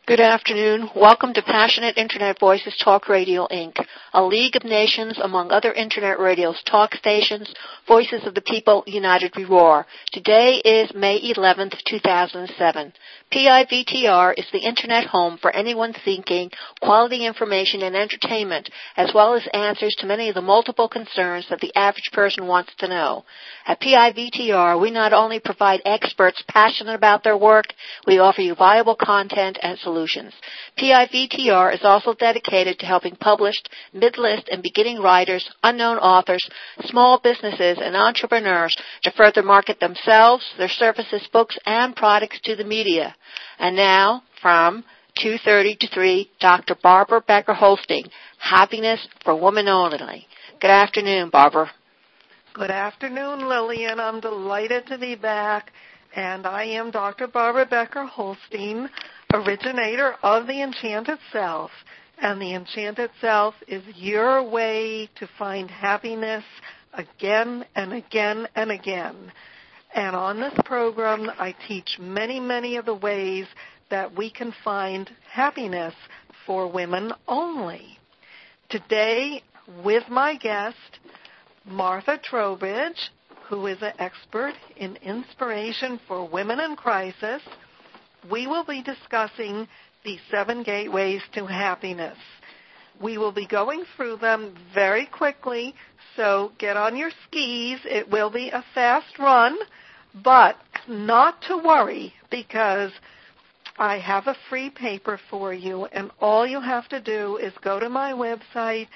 Good afternoon. Welcome to Passionate Internet Voices Talk Radio, Inc., a league of nations among other Internet radio's talk stations, Voices of the People United We Roar. Today is May 11th, 2007. PIVTR is the Internet home for anyone seeking quality information and entertainment, as well as answers to many of the multiple concerns that the average person wants to know. At PIVTR, we not only provide experts passionate about their work, we offer you valuable content and solutions. PIVTR is also dedicated to helping published, mid-list, and beginning writers, unknown authors, small businesses, and entrepreneurs to further market themselves, their services, books, and products to the media. And now, from 2:30 to 3, Dr. Barbara Becker-Holstein, Happiness for Women Only. Good afternoon, Barbara. Good afternoon, Lillian. I'm delighted to be back, and I am Dr. Barbara Becker-Holstein, originator of the Enchanted Self. And the Enchanted Self is your way to find happiness again and again and again. And on this program, I teach many, many of the ways that we can find happiness for women only. Today, with my guest, Martha Trowbridge, who is an expert in inspiration for women in crisis, we will be discussing the 7 gateways to happiness. We will be going through them very quickly, so get on your skis. It will be a fast run, but not to worry, because I have a free paper for you, and all you have to do is go to my website,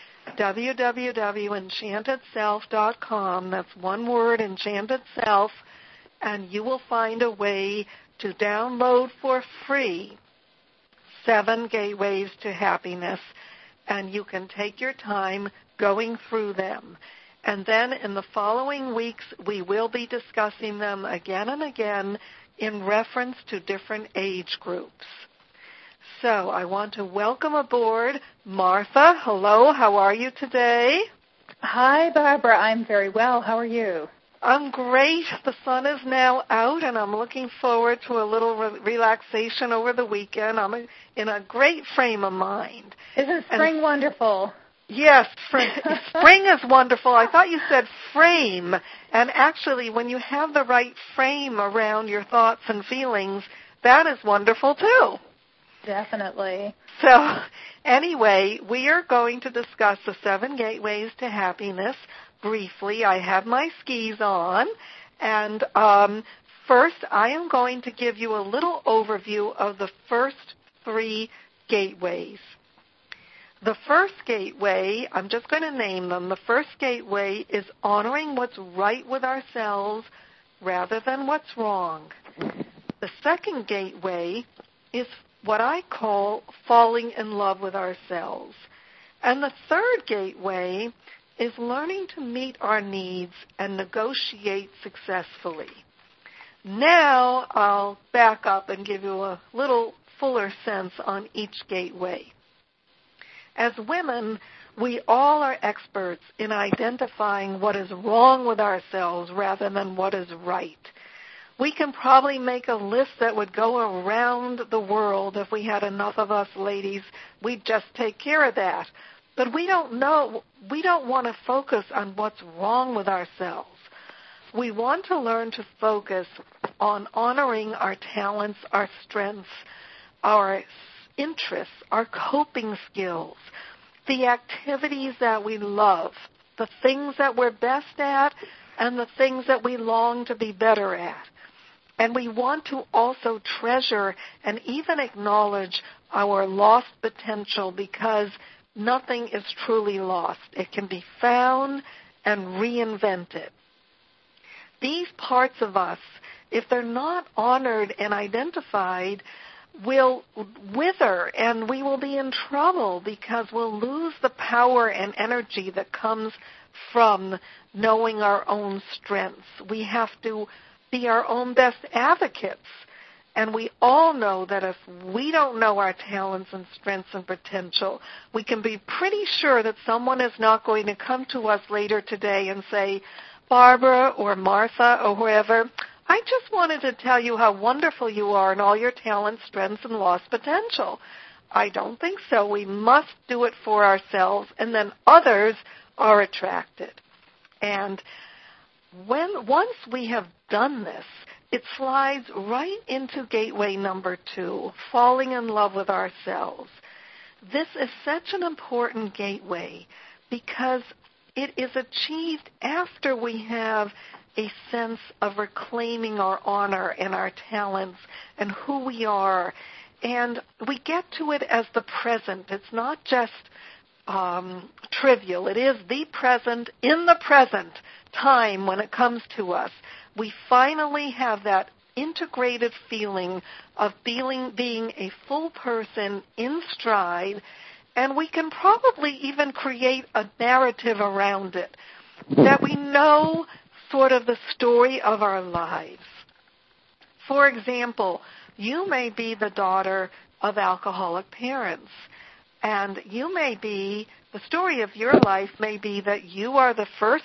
www.enchantedself.com. That's one word, Enchanted Self, and you will find a way to download for free 7 gateways to happiness, and you can take your time going through them. And then in the following weeks, we will be discussing them again and again in reference to different age groups. So I want to welcome aboard Martha. Hello, how are you today? Hi, Barbara. I'm very well. How are you? I'm great. The sun is now out, and I'm looking forward to a little relaxation over the weekend. I'm in a great frame of mind. Isn't spring wonderful? Yes, spring is wonderful. I thought you said frame. And actually, when you have the right frame around your thoughts and feelings, that is wonderful too. Definitely. So, anyway, we are going to discuss the 7 gateways to happiness briefly. I have my skis on. And first, I am going to give you a little overview of the first 3 gateways. The first gateway, I'm just going to name them. The first gateway is honoring what's right with ourselves rather than what's wrong. The second gateway is what I call falling in love with ourselves. And the third gateway is learning to meet our needs and negotiate successfully. Now I'll back up and give you a little fuller sense on each gateway. As women, we all are experts in identifying what is wrong with ourselves rather than what is right. We can probably make a list that would go around the world if we had enough of us ladies. We'd just take care of that. But we don't want to focus on what's wrong with ourselves. We want to learn to focus on honoring our talents, our strengths, our interests, our coping skills, the activities that we love, the things that we're best at, and the things that we long to be better at. And we want to also treasure and even acknowledge our lost potential, because nothing is truly lost. It can be found and reinvented. These parts of us, if they're not honored and identified, will wither, and we will be in trouble because we'll lose the power and energy that comes from knowing our own strengths. We have to be our own best advocates, and we all know that if we don't know our talents and strengths and potential, we can be pretty sure that someone is not going to come to us later today and say, Barbara or Martha or whoever, I just wanted to tell you how wonderful you are and all your talents, strengths, and lost potential. I don't think so. We must do it for ourselves, and then others are attracted. And once we have done this, it slides right into gateway number 2, falling in love with ourselves. This is such an important gateway because it is achieved after we have a sense of reclaiming our honor and our talents and who we are. And we get to it as the present. It's not just trivial. It is the present, in the present time when it comes to us. We finally have that integrated feeling of being a full person in stride, and we can probably even create a narrative around it, that we know sort of the story of our lives. For example, you may be the daughter of alcoholic parents, and the story of your life may be that you are the first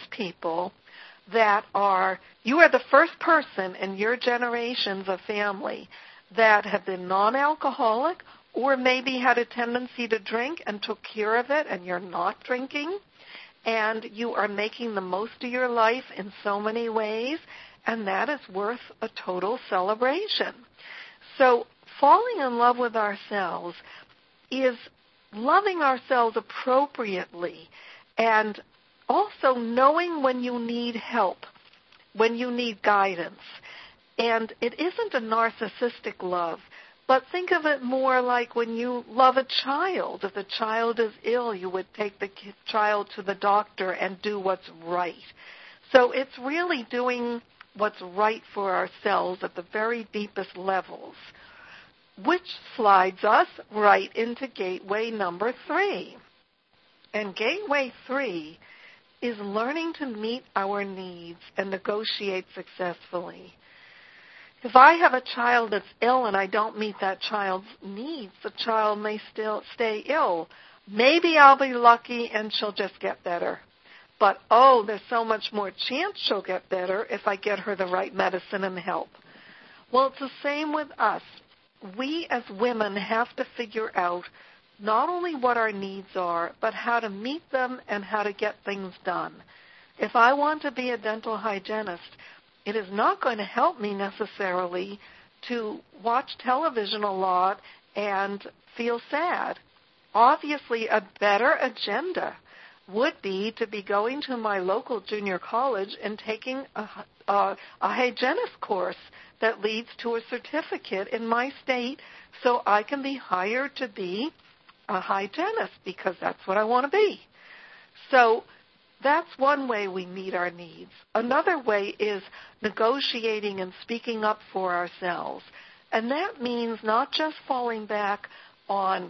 person in your generations of family that have been non-alcoholic or maybe had a tendency to drink and took care of it, and you're not drinking, and you are making the most of your life in so many ways, and that is worth a total celebration. So falling in love with ourselves is loving ourselves appropriately and also knowing when you need help, when you need guidance. And it isn't a narcissistic love, but think of it more like when you love a child. If the child is ill, you would take the child to the doctor and do what's right. So it's really doing what's right for ourselves at the very deepest levels, which slides us right into gateway number 3. And gateway 3 is learning to meet our needs and negotiate successfully. If I have a child that's ill and I don't meet that child's needs, the child may still stay ill. Maybe I'll be lucky and she'll just get better. But, there's so much more chance she'll get better if I get her the right medicine and help. Well, it's the same with us. We as women have to figure out not only what our needs are, but how to meet them and how to get things done. If I want to be a dental hygienist, it is not going to help me necessarily to watch television a lot and feel sad. Obviously, a better agenda would be to be going to my local junior college and taking a hygienist course that leads to a certificate in my state so I can be hired to be a hygienist because that's what I want to be. So that's one way we meet our needs. Another way is negotiating and speaking up for ourselves. And that means not just falling back on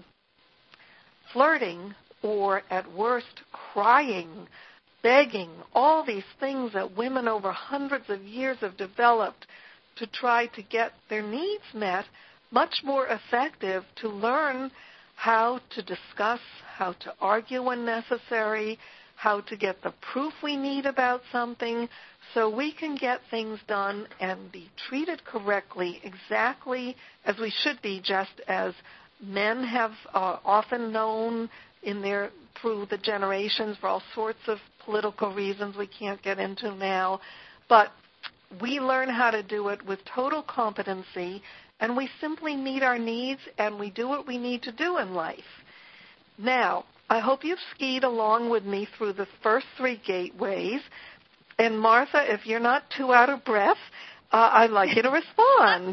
flirting or, at worst, crying, begging, all these things that women over hundreds of years have developed to try to get their needs met, much more effective to learn how to discuss, how to argue when necessary, how to get the proof we need about something so we can get things done and be treated correctly exactly as we should be, just as men have often known through the generations for all sorts of political reasons we can't get into now. But we learn how to do it with total competency, and we simply meet our needs and we do what we need to do in life. Now, I hope you've skied along with me through the first 3 gateways. And Martha, if you're not too out of breath, I'd like you to respond.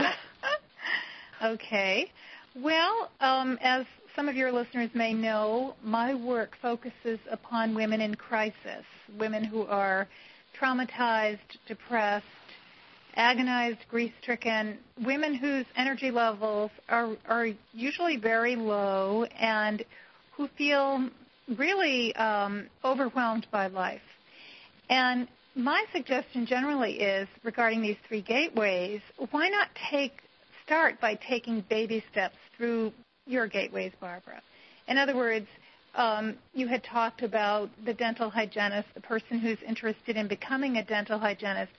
Okay. Well, as some of your listeners may know, my work focuses upon women in crisis, women who are traumatized, depressed, agonized, grief-stricken, women whose energy levels are usually very low and who feel really overwhelmed by life. And my suggestion generally is, regarding these 3 gateways, why not start by taking baby steps through your gateways, Barbara? In other words, you had talked about the dental hygienist, the person who's interested in becoming a dental hygienist.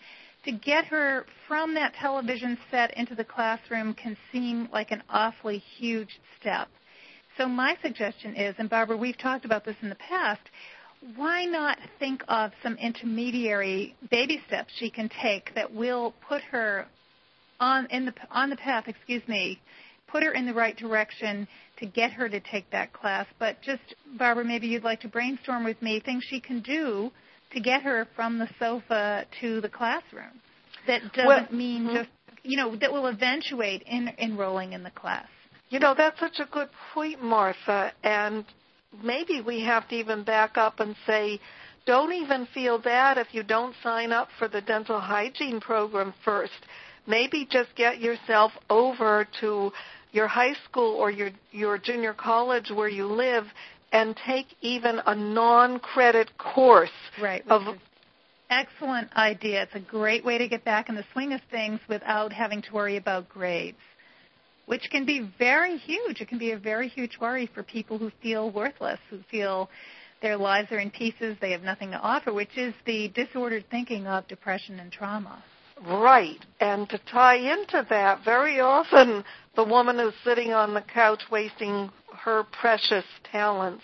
to get her from that television set into the classroom can seem like an awfully huge step. So my suggestion is, and Barbara, we've talked about this in the past, why not think of some intermediary baby steps she can take that will put her on the path, put her in the right direction to get her to take that class. But just, Barbara, maybe you'd like to brainstorm with me things she can do to get her from the sofa to the classroom. That doesn't mean just, that will eventuate in enrolling in the class. That's such a good point, Martha, and maybe we have to even back up and say, don't even feel bad if you don't sign up for the dental hygiene program first. Maybe just get yourself over to your high school or your junior college where you live and take even a non-credit course. Right. Excellent idea. It's a great way to get back in the swing of things without having to worry about grades, which can be very huge. It can be a very huge worry for people who feel worthless, who feel their lives are in pieces, they have nothing to offer, which is the disordered thinking of depression and trauma. Right. And to tie into that, very often the woman who's sitting on the couch wasting her precious talents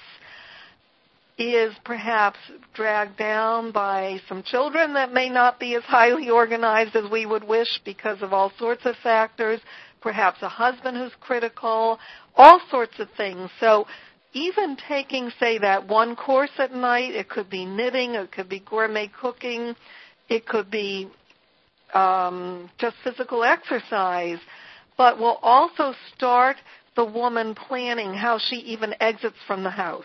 is perhaps dragged down by some children that may not be as highly organized as we would wish because of all sorts of factors, perhaps a husband who's critical, all sorts of things. So even taking, say, that one course at night, it could be knitting, it could be gourmet cooking, it could be just physical exercise, but will also start the woman planning how she even exits from the house.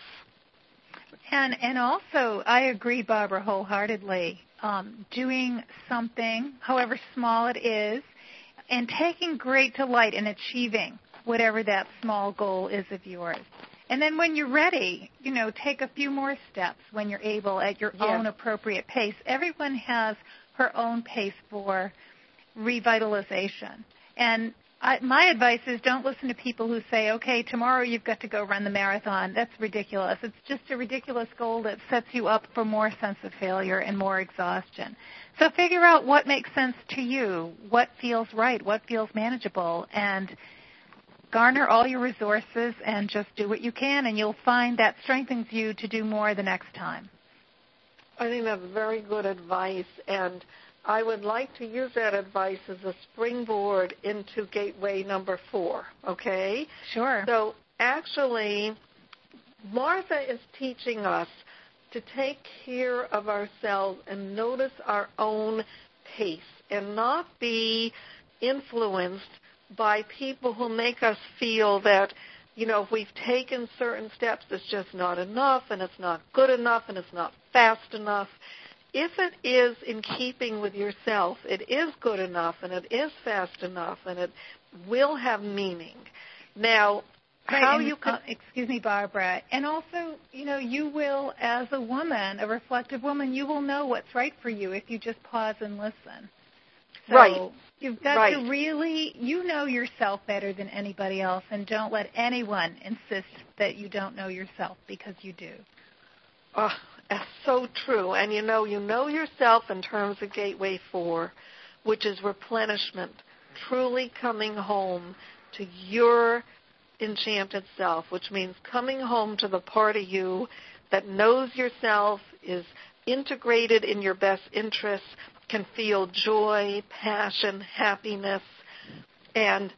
And also, I agree, Barbara, wholeheartedly. Doing something, however small it is, and taking great delight in achieving whatever that small goal is of yours. And then when you're ready, take a few more steps when you're able at your own appropriate pace. Everyone has her own pace for revitalization. And my advice is don't listen to people who say, okay, tomorrow you've got to go run the marathon. That's ridiculous. It's just a ridiculous goal that sets you up for more sense of failure and more exhaustion. So figure out what makes sense to you, what feels right, what feels manageable, and garner all your resources and just do what you can, and you'll find that strengthens you to do more the next time. I think that's very good advice, and I would like to use that advice as a springboard into gateway number 4, okay? Sure. So actually, Martha is teaching us to take care of ourselves and notice our own pace and not be influenced by people who make us feel that, if we've taken certain steps, it's just not enough and it's not good enough and it's not fast enough. If it is in keeping with yourself, it is good enough and it is fast enough and it will have meaning. Now, excuse me, Barbara. And also, you will, as a woman, a reflective woman, you will know what's right for you if you just pause and listen. So right. You've got to really, know yourself better than anybody else, and don't let anyone insist that you don't know yourself, because you do. Oh, that's so true. And you know yourself in terms of Gateway 4, which is replenishment, truly coming home to your enchanted self, which means coming home to the part of you that knows yourself, is integrated in your best interests, can feel joy, passion, happiness. And,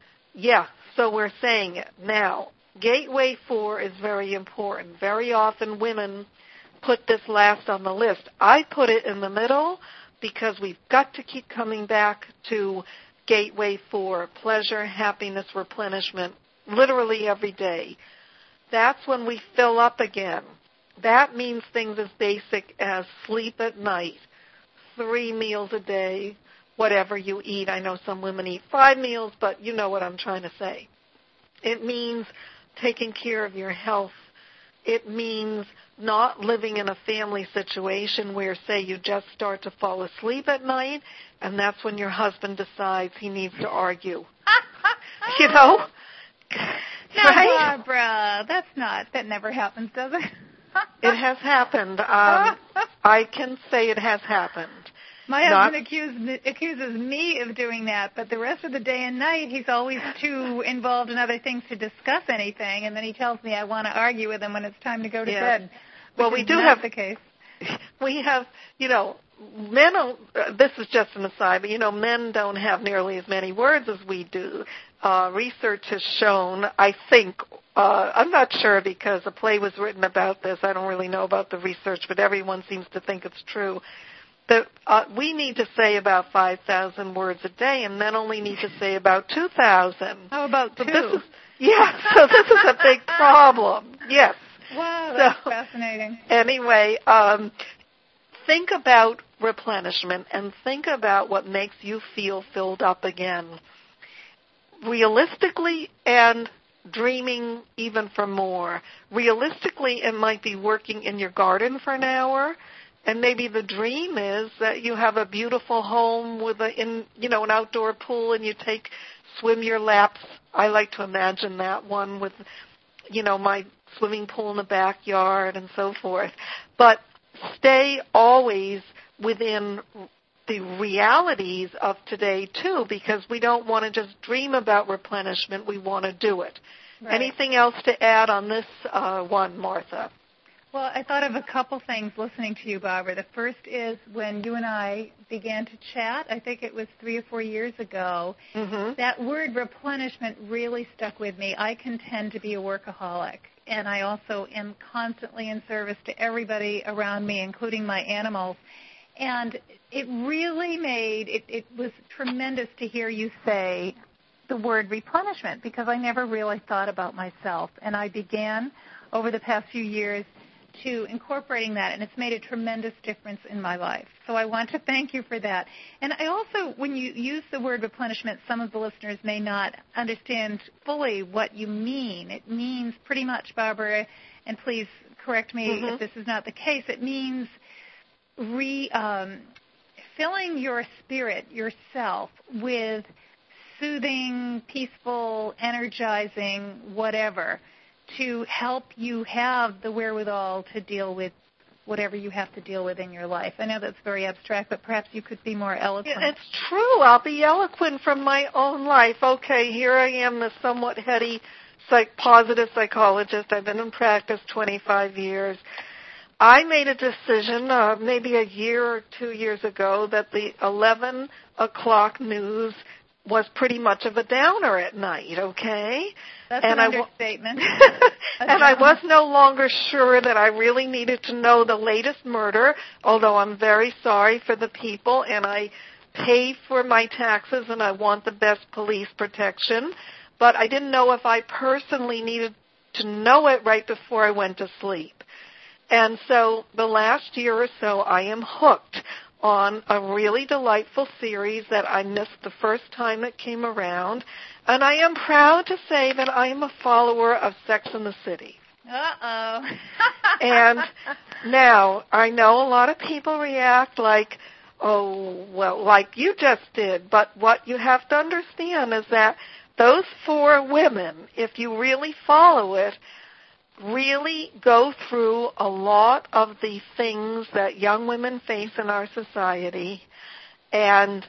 so we're saying it. Now, Gateway 4 is very important. Very often women put this last on the list. I put it in the middle because we've got to keep coming back to Gateway 4, pleasure, happiness, replenishment, literally every day. That's when we fill up again. That means things as basic as sleep at night, 3 meals a day, whatever you eat. I know some women eat 5 meals, but you know what I'm trying to say. It means taking care of your health. It means not living in a family situation where, say, you just start to fall asleep at night, and that's when your husband decides he needs to argue. No, right? Barbara, that never happens, does it? It has happened. I can say it has happened. My husband accuses me of doing that, but the rest of the day and night he's always too involved in other things to discuss anything, and then he tells me I want to argue with him when it's time to go to bed. Well, we do have the case. We have, men don't, this is just an aside, but, men don't have nearly as many words as we do. Research has shown, I think, I'm not sure because a play was written about this. I don't really know about the research, but everyone seems to think it's true, that we need to say about 5,000 words a day, and men only need to say about 2,000. How about 2? So this is a big problem. Yes. Wow, that's fascinating. Anyway, think about replenishment and think about what makes you feel filled up again. Realistically and dreaming even for more. Realistically, it might be working in your garden for an hour, and maybe the dream is that you have a beautiful home with an outdoor pool and you swim your laps. I like to imagine that one with, my swimming pool in the backyard and so forth. But stay always within the realities of today, too, because we don't want to just dream about replenishment. We want to do it. Right. Anything else to add on this one, Martha? Well, I thought of a couple things listening to you, Barbara. The first is when you and I began to chat, I think it was 3 or 4 years ago, that word replenishment really stuck with me. I can tend to be a workaholic, and I also am constantly in service to everybody around me, including my animals. And it really it was tremendous to hear you say the word replenishment, because I never really thought about myself. And I began over the past few years to incorporating that, and it's made a tremendous difference in my life. So I want to thank you for that. And I also, when you use the word replenishment, some of the listeners may not understand fully what you mean. It means pretty much, Barbara, and please correct me if this is not the case, it means filling your spirit, yourself, with soothing, peaceful, energizing, whatever, to help you have the wherewithal to deal with whatever you have to deal with in your life. I know that's very abstract, but perhaps you could be more eloquent. Yeah, it's true. I'll be eloquent from my own life. Okay, here I am, the somewhat heady positive psychologist. I've been in practice 25 years. I made a decision maybe a year or 2 years ago that the 11 o'clock news was pretty much of a downer at night, okay? That's an understatement. And I was no longer sure that I really needed to know the latest murder, although I'm very sorry for the people, and I pay for my taxes and I want the best police protection. But I didn't know if I personally needed to know it right before I went to sleep. And so the last year or so, I am hooked on a really delightful series that I missed the first time it came around. And I am proud to say that I am a follower of Sex and the City. Uh-oh. And now, I know a lot of people react like, oh, well, like you just did. But what you have to understand is that those 4 women, if you really follow it, really go through a lot of the things that young women face in our society, and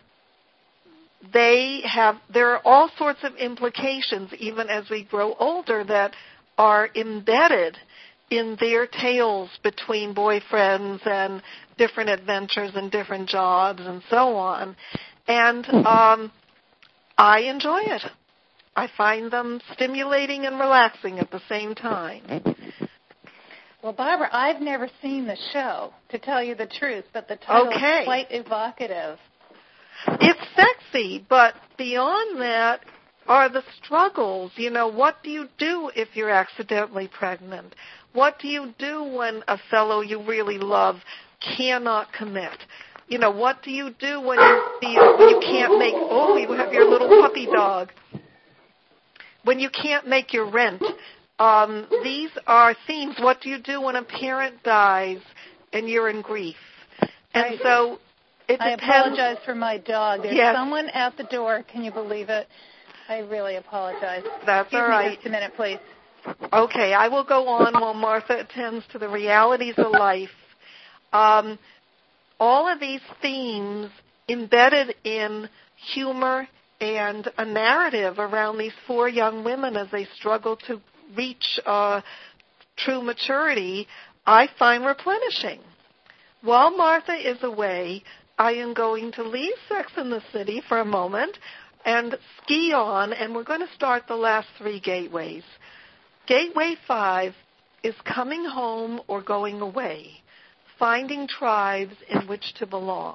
there are all sorts of implications, even as we grow older, that are embedded in their tales between boyfriends and different adventures and different jobs and so on. And I enjoy it. I find them stimulating and relaxing at the same time. Well, Barbara, I've never seen the show, to tell you the truth, but the title is quite evocative. It's sexy, but beyond that are the struggles. What do you do if you're accidentally pregnant? What do you do when a fellow you really love cannot commit? What do you do when you can't make, you have your little puppy dog. When you can't make your rent. These are themes. What do you do when a parent dies and you're in grief? And so it depends. I apologize for my dog. There's someone at the door. Can you believe it? I really apologize. That's all right. Just a minute, please. Okay, I will go on while Martha attends to the realities of life. all of these themes embedded in humor and a narrative around these 4 young women as they struggle to reach true maturity, I find replenishing. While Martha is away, I am going to leave Sex and the City for a moment and ski on, and we're going to start the last 3 gateways. Gateway 5 is coming home or going away, finding tribes in which to belong.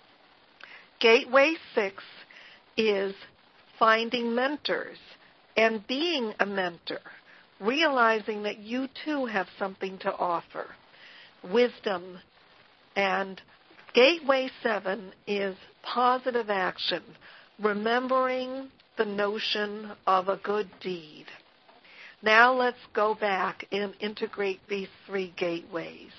Gateway 6 is finding mentors and being a mentor, realizing that you too have something to offer, wisdom. And Gateway 7 is positive action, remembering the notion of a good deed. Now let's go back and integrate these 3 gateways.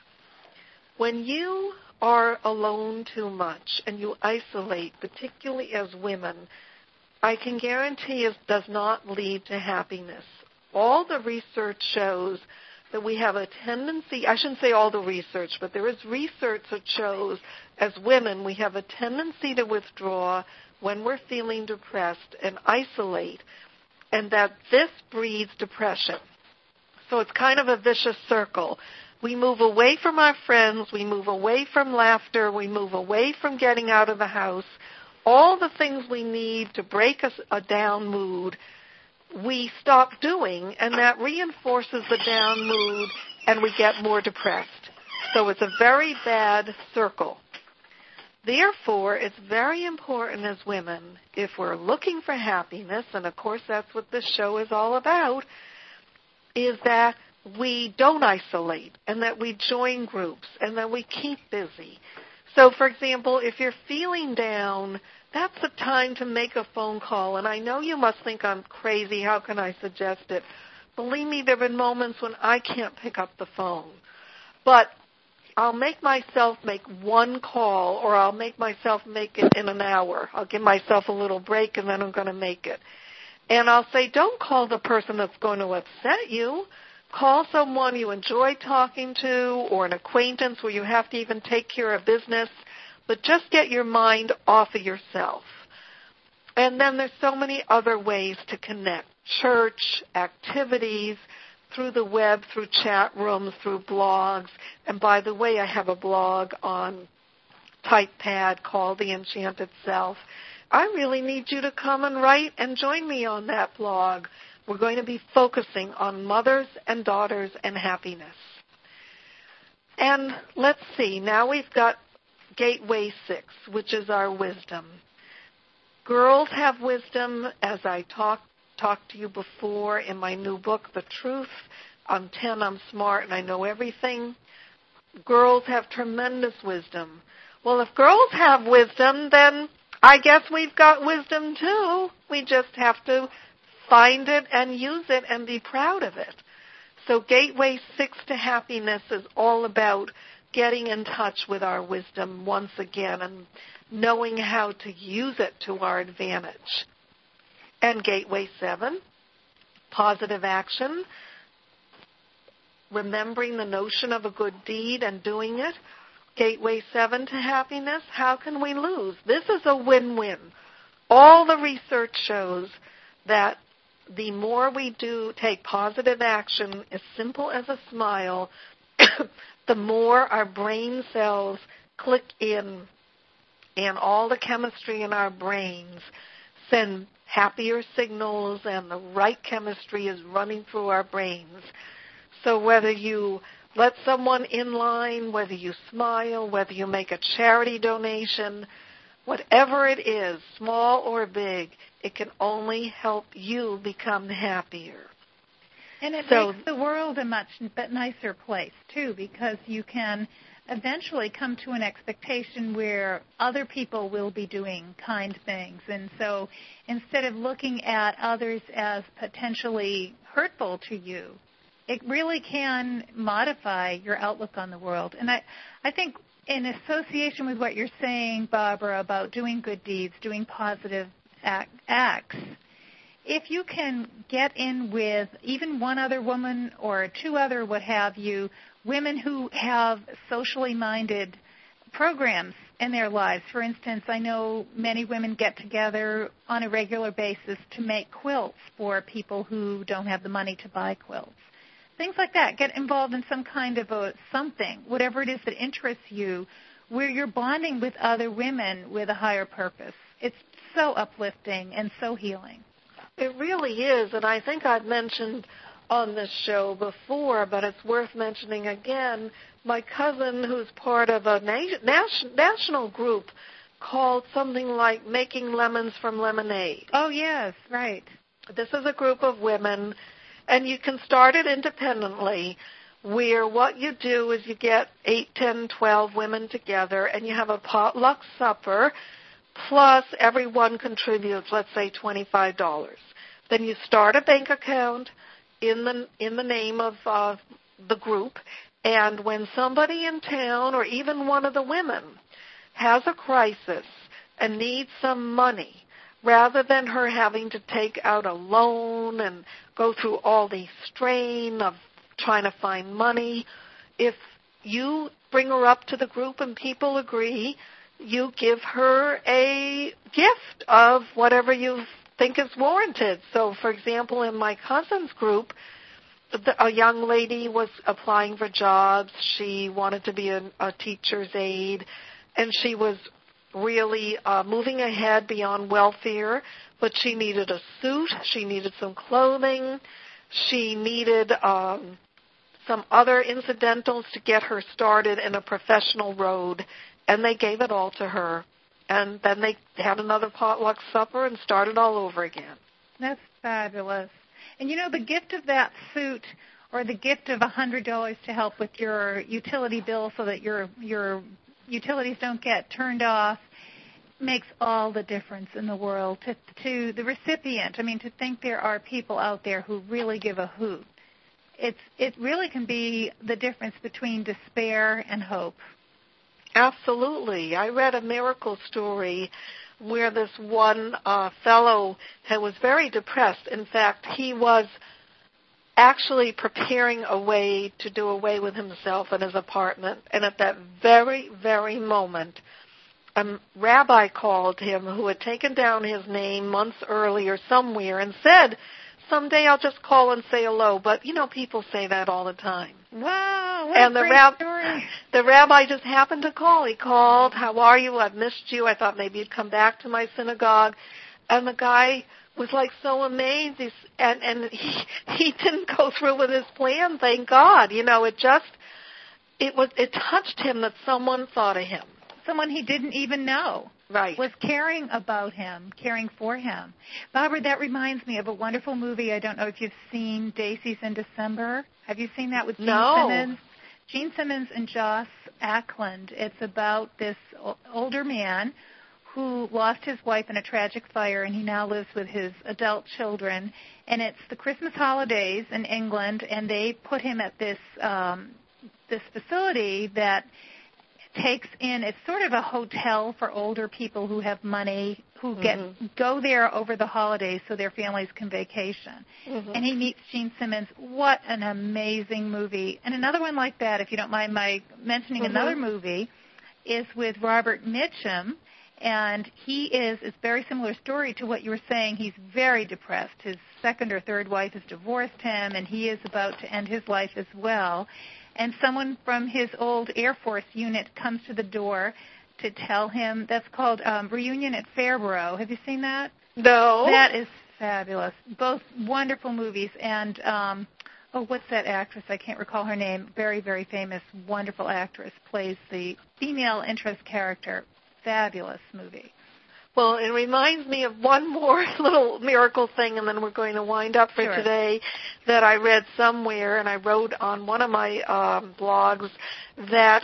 When you are alone too much and you isolate, particularly as women, I can guarantee it does not lead to happiness. All the research shows that we have a tendency, I shouldn't say all the research, but there is research that shows as women we have a tendency to withdraw when we're feeling depressed and isolate, and that this breeds depression. So it's kind of a vicious circle. We move away from our friends, we move away from laughter, we move away from getting out of the house. All the things we need to break a down mood, we stop doing, and that reinforces the down mood, and we get more depressed. So it's a very bad circle. Therefore, it's very important as women, if we're looking for happiness, and of course that's what this show is all about, is that we don't isolate, and that we join groups, and that we keep busy. So, for example, if you're feeling down, that's the time to make a phone call. And I know you must think I'm crazy. How can I suggest it? Believe me, there have been moments when I can't pick up the phone. But I'll make myself make 1 call, or I'll make myself make it in an hour. I'll give myself a little break, and then I'm going to make it. And I'll say, don't call the person that's going to upset you. Call someone you enjoy talking to, or an acquaintance where you have to even take care of business, but just get your mind off of yourself. And then there's so many other ways to connect. Church, activities, through the web, through chat rooms, through blogs. And by the way, I have a blog on TypePad called The Enchanted Self. I really need you to come and write and join me on that blog. We're going to be focusing on mothers and daughters and happiness. And let's see, now we've got Gateway 6, which is our wisdom. Girls have wisdom, as I talked to you before in my new book, The Truth. I'm 10, I'm smart, and I know everything. Girls have tremendous wisdom. Well, if girls have wisdom, then I guess we've got wisdom too. We just have to find it and use it and be proud of it. So Gateway 6 to happiness is all about getting in touch with our wisdom once again and knowing how to use it to our advantage. And Gateway 7, positive action, remembering the notion of a good deed and doing it. Gateway 7 to happiness, how can we lose? This is a win-win. All the research shows that the more we do take positive action, as simple as a smile, the more our brain cells click in, and all the chemistry in our brains send happier signals, and the right chemistry is running through our brains. So whether you let someone in line, whether you smile, whether you make a charity donation, whatever it is, small or big, it can only help you become happier. And it makes the world a much nicer place, too, because you can eventually come to an expectation where other people will be doing kind things. And so instead of looking at others as potentially hurtful to you, it really can modify your outlook on the world. And I think in association with what you're saying, Barbara, about doing good deeds, doing positive acts, if you can get in with even one other woman or 2 other, what have you, women who have socially minded programs in their lives. For instance, I know many women get together on a regular basis to make quilts for people who don't have the money to buy quilts. Things like that. Get involved in some kind of a something, whatever it is that interests you, where you're bonding with other women with a higher purpose. It's so uplifting and so healing. It really is, and I think I've mentioned on this show before, but it's worth mentioning again. My cousin, who's part of a national group called something like Making Lemons from Lemonade. Oh, yes, right. This is a group of women, and you can start it independently, where what you do is you get 8, 10, 12 women together, and you have a potluck supper, plus everyone contributes, let's say, $25. Then you start a bank account in the name of the group, and when somebody in town or even one of the women has a crisis and needs some money, rather than her having to take out a loan and go through all the strain of trying to find money, if you bring her up to the group and people agree, you give her a gift of whatever you think is warranted. So, for example, in my cousin's group, a young lady was applying for jobs. She wanted to be a teacher's aide, and she was really moving ahead beyond welfare, but she needed a suit. She needed some clothing. She needed some other incidentals to get her started in a professional road, and they gave it all to her. And then they had another potluck supper and started all over again. That's fabulous. And, you know, the gift of that suit or the gift of $100 to help with your utility bill so that your utilities don't get turned off makes all the difference in the world to the recipient. I mean, to think there are people out there who really give a hoot. It really can be the difference between despair and hope. Absolutely. I read a miracle story where this one fellow was very depressed. In fact, he was actually preparing a way to do away with himself in his apartment. And at that very, very moment, a rabbi called him who had taken down his name months earlier somewhere and said, someday I'll just call and say hello. But, you know, people say that all the time. Wow, what and a great story. The rabbi just happened to call. He called, how are you? I've missed you. I thought maybe you'd come back to my synagogue. And the guy was like so amazed. And he didn't go through with his plan, thank God. You know, it touched him that someone thought of him. Someone he didn't even know. Right. Was caring about him, caring for him. Barbara, that reminds me of a wonderful movie. I don't know if you've seen Daisies in December. Have you seen that with Gene Simmons? Gene Simmons and Joss Ackland. It's about this older man who lost his wife in a tragic fire, and he now lives with his adult children. And it's the Christmas holidays in England, and they put him at this facility that takes in, it's sort of a hotel for older people who have money, who go there over the holidays so their families can vacation. Mm-hmm. And he meets Gene Simmons. What an amazing movie. And another one like that, if you don't mind my mentioning another movie, is with Robert Mitchum. And it's a very similar story to what you were saying. He's very depressed. His second or third wife has divorced him, and he is about to end his life as well. And someone from his old Air Force unit comes to the door to tell him. That's called Reunion at Fairborough. Have you seen that? No. That is fabulous. Both wonderful movies. And, what's that actress? I can't recall her name. Very, very famous, wonderful actress. Plays the female interest character. Fabulous movie. Well, it reminds me of one more little miracle thing, and then we're going to wind up for today, that I read somewhere, and I wrote on one of my blogs that,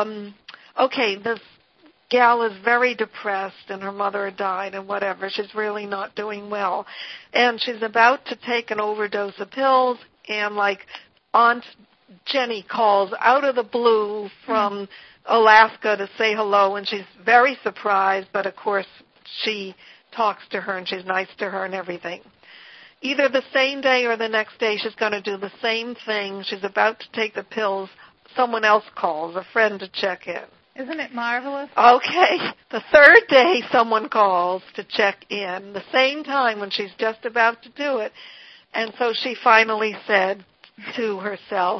this gal is very depressed, and her mother had died and whatever. She's really not doing well. And she's about to take an overdose of pills, and, like, Aunt Jenny calls out of the blue from Alaska to say hello, and she's very surprised, but, of course, she talks to her and she's nice to her and everything. Either the same day or the next day she's going to do the same thing. She's about to take the pills. Someone else calls, a friend, to check in. Isn't it marvelous? Okay. The third day, someone calls to check in, the same time when she's just about to do it. And so she finally said to herself,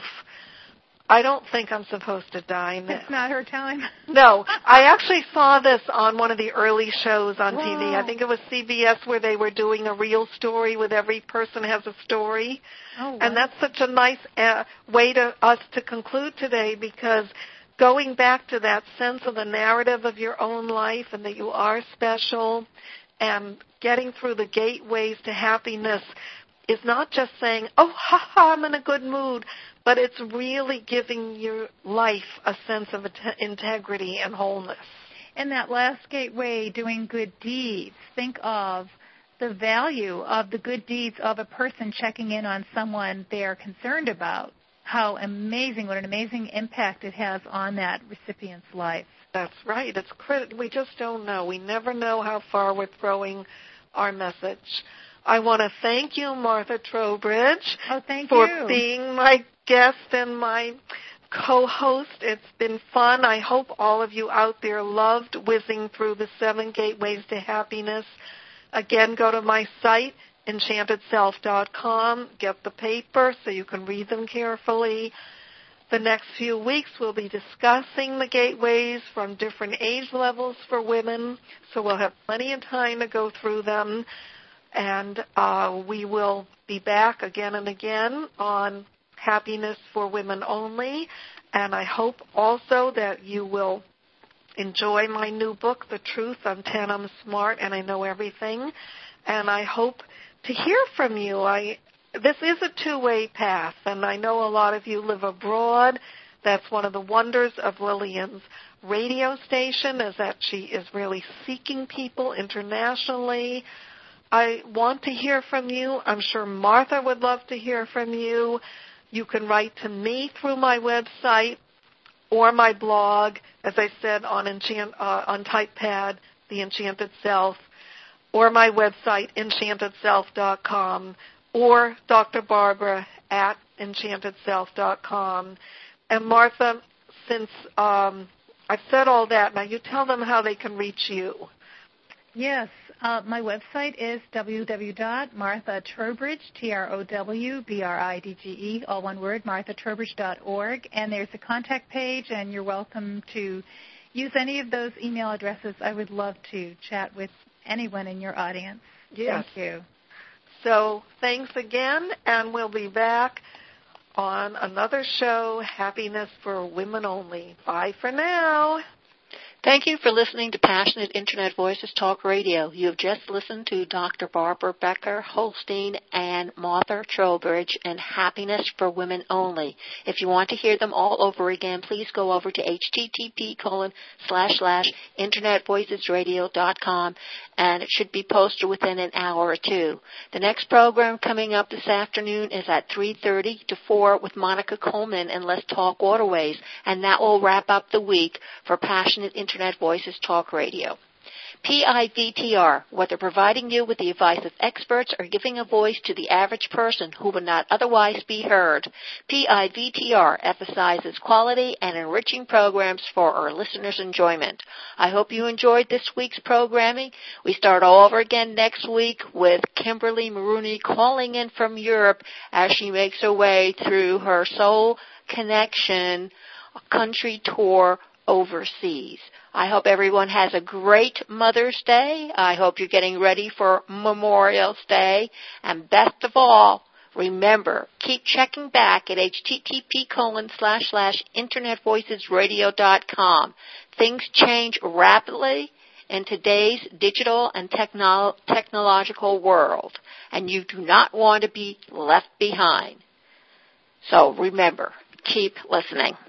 I don't think I'm supposed to die now. It's not her time. No. I actually saw this on one of the early shows on TV. Wow. I think it was CBS, where they were doing a real story with every person has a story. Oh, wow. And that's such a nice way to us to conclude today, because going back to that sense of the narrative of your own life and that you are special and getting through the gateways to happiness is not just saying, oh, ha, I'm in a good mood, but it's really giving your life a sense of integrity and wholeness. And that last gateway, doing good deeds, think of the value of the good deeds of a person checking in on someone they're concerned about. How amazing, what an amazing impact it has on that recipient's life. That's right. We just don't know. We never know how far we're throwing our message. I want to thank you, Martha Trowbridge, for being my guest and my co-host. It's been fun. I hope all of you out there loved whizzing through the 7 Gateways to Happiness. Again, go to my site, enchantedself.com. Get the paper so you can read them carefully. The next few weeks we'll be discussing the gateways from different age levels for women, so we'll have plenty of time to go through them. And we will be back again and again on Happiness for Women Only. And I hope also that you will enjoy my new book, The Truth. I'm 10, I'm smart, and I know everything. And I hope to hear from you. This is a two-way path, and I know a lot of you live abroad. That's one of the wonders of Lillian's radio station, is that she is really seeking people internationally. I want to hear from you. I'm sure Martha would love to hear from you. You can write to me through my website or my blog, as I said, on TypePad, The Enchanted Self, or my website, enchantedself.com, or Dr. Barbara at enchantedself.com. And Martha, since I've said all that, now you tell them how they can reach you. Yes, my website is www.marthatrowbridge, TROWBRIDGE, all one word, marthatrowbridge.org. And there's a contact page, and you're welcome to use any of those email addresses. I would love to chat with anyone in your audience. Yes. Thank you. So thanks again, and we'll be back on another show, Happiness for Women Only. Bye for now. Thank you for listening to Passionate Internet Voices Talk Radio. You have just listened to Dr. Barbara Becker Holstein and Martha Trowbridge and Happiness for Women Only. If you want to hear them all over again, please go over to http://internetvoicesradio.com, and it should be posted within an hour or two. The next program coming up this afternoon is at 3:30 to 4 with Monica Coleman and Let's Talk Waterways, and that will wrap up the week for Passionate Internet Voices Talk Radio. PIVTR, whether providing you with the advice of experts or giving a voice to the average person who would not otherwise be heard. PIVTR emphasizes quality and enriching programs for our listeners' enjoyment. I hope you enjoyed this week's programming. We start all over again next week with Kimberly Maroney calling in from Europe as she makes her way through her Soul Connection country tour overseas. I hope everyone has a great Mother's Day. I hope you're getting ready for Memorial Day. And best of all, remember, keep checking back at http://internetvoicesradio.com. Things change rapidly in today's digital and technological world, and you do not want to be left behind. So remember, keep listening.